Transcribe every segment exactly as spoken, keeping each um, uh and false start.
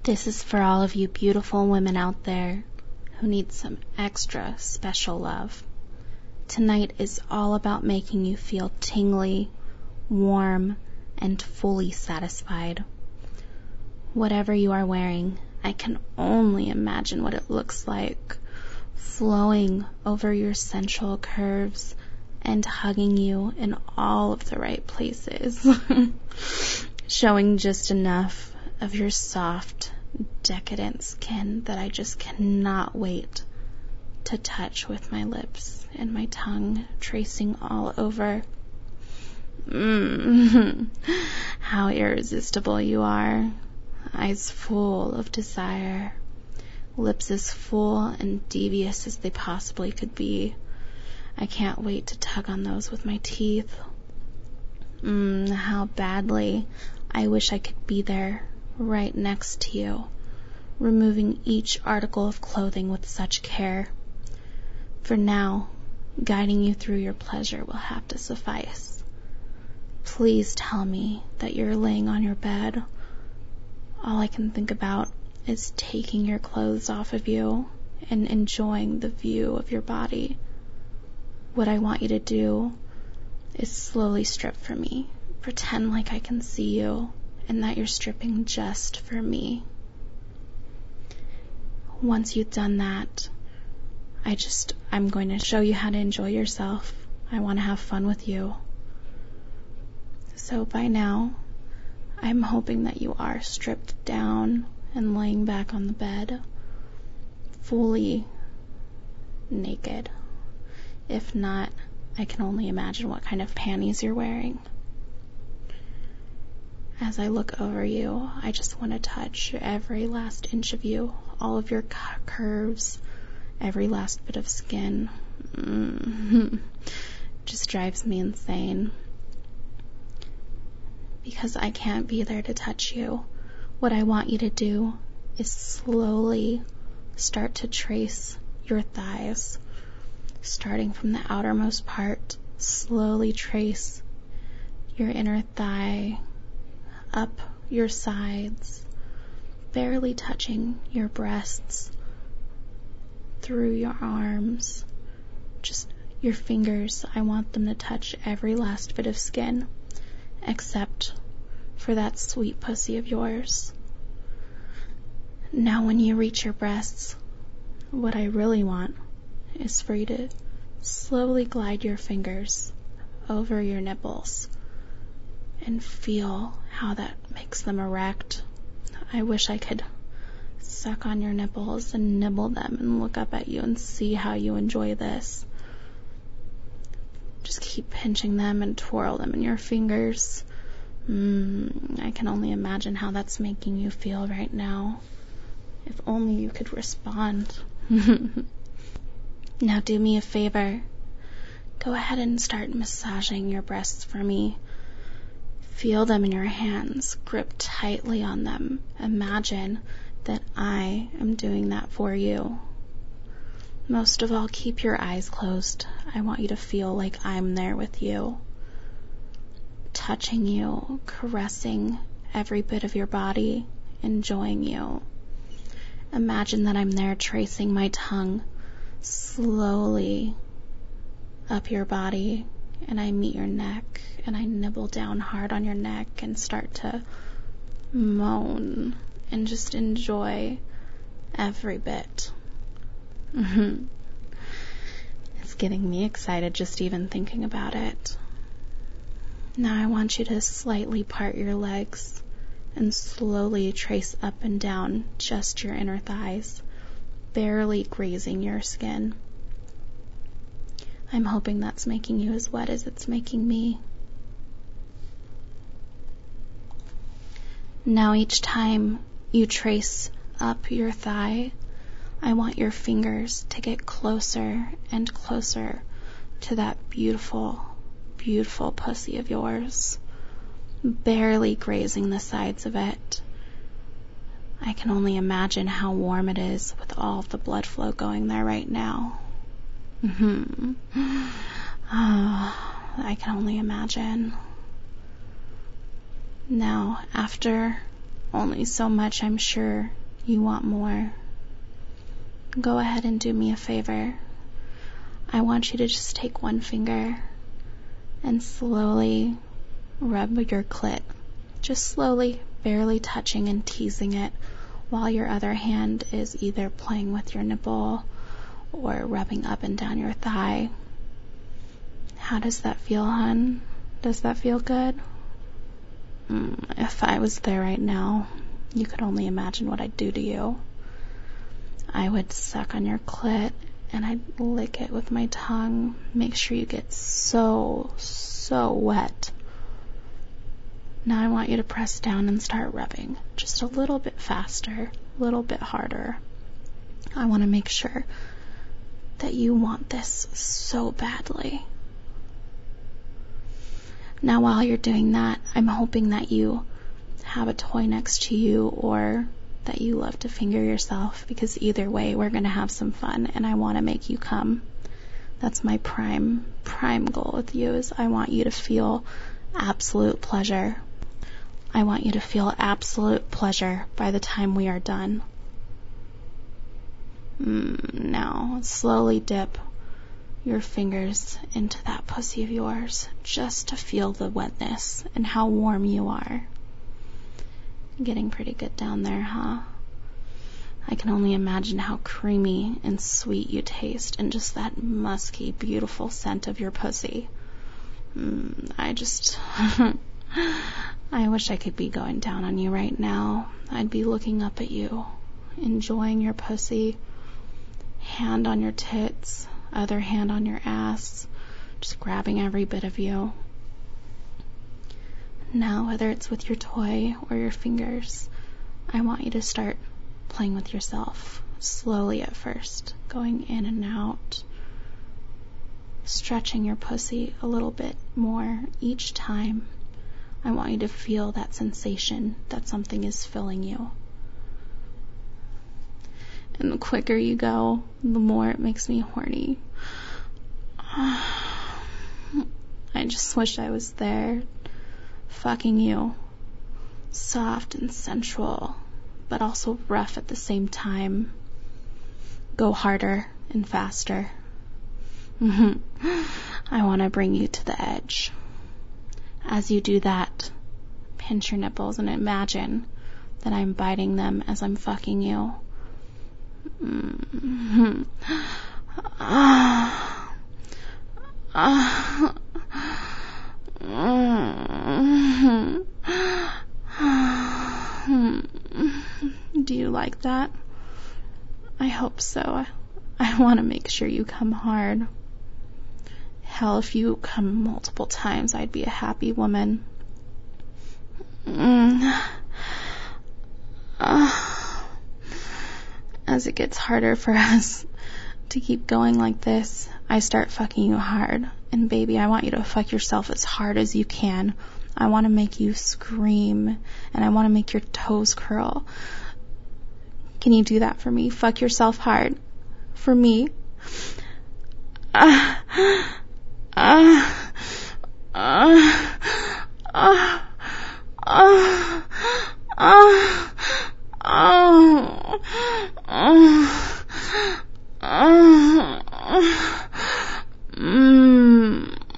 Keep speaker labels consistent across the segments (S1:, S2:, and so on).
S1: This is for all of you beautiful women out there who need some extra special love. Tonight is all about making you feel tingly, warm, and fully satisfied. Whatever you are wearing, I can only imagine what it looks like, flowing over your sensual curves and hugging you in all of the right places, showing just enough of your soft, decadent skin that I just cannot wait to touch with my lips and my tongue tracing all over. Mmm, how irresistible you are. Eyes full of desire, lips as full and devious as they possibly could be. I can't wait to tug on those with my teeth. Mmm, how badly I wish I could be there, right next to you, removing each article of clothing with such care. For now, guiding you through your pleasure will have to suffice. Please tell me that you're laying on your bed. All I can think about is taking your clothes off of you and enjoying the view of your body. What I want you to do is slowly strip for me. Pretend like I can see you and that you're stripping just for me. Once you've done that, I just, I'm going to show you how to enjoy yourself. I want to have fun with you. So by now, I'm hoping that you are stripped down and laying back on the bed, fully naked. If not, I can only imagine what kind of panties you're wearing. As I look over you, I just want to touch every last inch of you, all of your curves, every last bit of skin. Mm-hmm. Just drives me insane. Because I can't be there to touch you, what I want you to do is slowly start to trace your thighs. Starting from the outermost part, slowly trace your inner thigh, up your sides, barely touching your breasts, through your arms, just your fingers. I want them to touch every last bit of skin, except for that sweet pussy of yours. Now when you reach your breasts, what I really want is for you to slowly glide your fingers over your nipples and feel how that makes them erect. I wish I could suck on your nipples and nibble them and look up at you and see how you enjoy this. Just keep pinching them and twirl them in your fingers. Mm, I can only imagine how that's making you feel right now. If only you could respond. Now do me a favor. Go ahead and start massaging your breasts for me. Feel them in your hands. Grip tightly on them. Imagine that I am doing that for you. Most of all, keep your eyes closed. I want you to feel like I'm there with you, touching you, caressing every bit of your body, enjoying you. Imagine that I'm there tracing my tongue slowly up your body, and I meet your neck, and I nibble down hard on your neck and start to moan and just enjoy every bit. Mm-hmm. It's getting me excited just even thinking about it. Now I want you to slightly part your legs and slowly trace up and down just your inner thighs, barely grazing your skin. I'm hoping that's making you as wet as it's making me. Now each time you trace up your thigh, I want your fingers to get closer and closer to that beautiful, beautiful pussy of yours, barely grazing the sides of it. I can only imagine how warm it is with all of the blood flow going there right now. Mm-hmm. Oh, I can only imagine. Now, after only so much, I'm sure You want more. Go ahead and do me a favor. I want you to just take one finger and slowly rub your clit. Just slowly, barely touching and teasing it, while your other hand is either playing with your nipple or rubbing up and down your thigh. How does that feel, hun? Does that feel good? Mm, if I was there right now, you could only imagine what I'd do to you. I would suck on your clit and I'd lick it with my tongue. Make sure you get so, so wet. Now I want you to press down and start rubbing. Just a little bit faster, a little bit harder. I want to make sure that you want this so badly. Now while you're doing that, I'm hoping that you have a toy next to you or that you love to finger yourself, because either way we're going to have some fun and I want to make you come. That's my prime, prime goal with you, is I want you to feel absolute pleasure. I want you to feel absolute pleasure by the time we are done. Mm, now, slowly dip your fingers into that pussy of yours, just to feel the wetness and how warm you are. Getting pretty good down there, huh? I can only imagine how creamy and sweet you taste, and just that musky, beautiful scent of your pussy. Mm, I just... I wish I could be going down on you right now. I'd be looking up at you, enjoying your pussy, hand on your tits, other hand on your ass, just grabbing every bit of you. Now, whether it's with your toy or your fingers, I want you to start playing with yourself, slowly at first, going in and out, stretching your pussy a little bit more each time. I want you to feel that sensation that something is filling you. And the quicker you go, the more it makes me horny. I just wish I was there, fucking you. Soft and sensual, but also rough at the same time. Go harder and faster. I want to bring you to the edge. As you do that, pinch your nipples and imagine that I'm biting them as I'm fucking you. Mm-hmm. Ah. Ah. Mm-hmm. Do you like that? I hope so. I, I want to make sure you come hard. Hell, if you come multiple times, I'd be a happy woman. Mm. Uh. As it gets harder for us to keep going like this, I start fucking you hard. And baby, I want you to fuck yourself as hard as you can. I want to make you scream, and I want to make your toes curl. Can you do that for me? Fuck yourself hard. For me. Ah. Ah. Ah. Ah. Ah. Ah. Oh. Oh. Oh. Mm.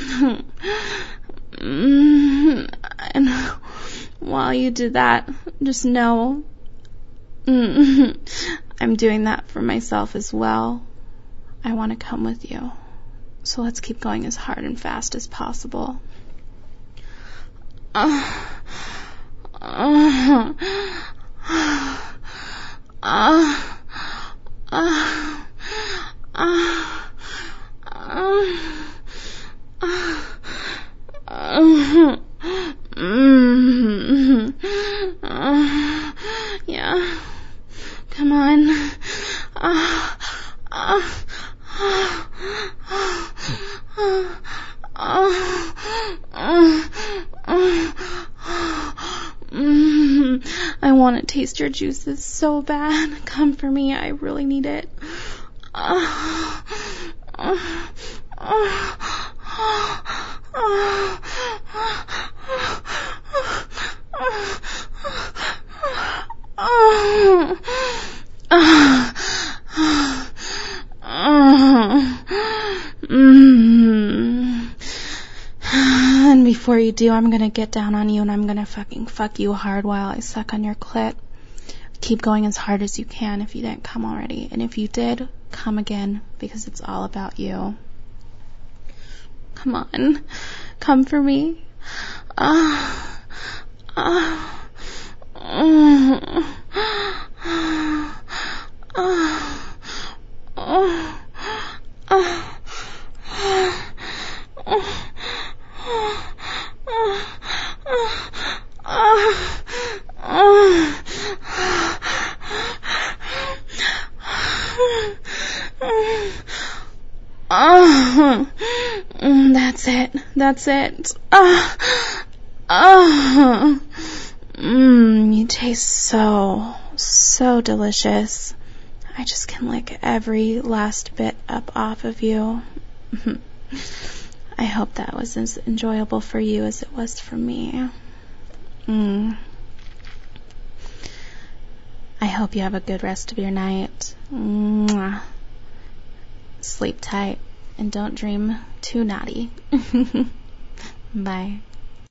S1: Mm. And while you did that, just know mm, I'm doing that for myself as well. I want to come with you. So let's keep going as hard and fast as possible. Uh, uh, uh, uh, uh, uh, uh, mm, uh, yeah, come on. Uh, uh, uh, uh, uh, uh, uh, mm, I want to taste your juices so bad. Come for me. I really need it. Uh, uh, uh, uh, uh, uh, you do, I'm gonna get down on you and I'm gonna fucking fuck you hard while I suck on your clit. Keep going as hard as you can if you didn't come already. And if you did, come again, because it's all about you. Come on. Come for me. Ah. Ah. Ah. Ah. Ah. Ah. That's it. That's it. Ah, ah. Mmm, you taste so, so delicious. I just can lick every last bit up off of you. I hope that was as enjoyable for you as it was for me. Mm. I hope you have a good rest of your night. Mwah. Sleep tight and don't dream too naughty. Bye.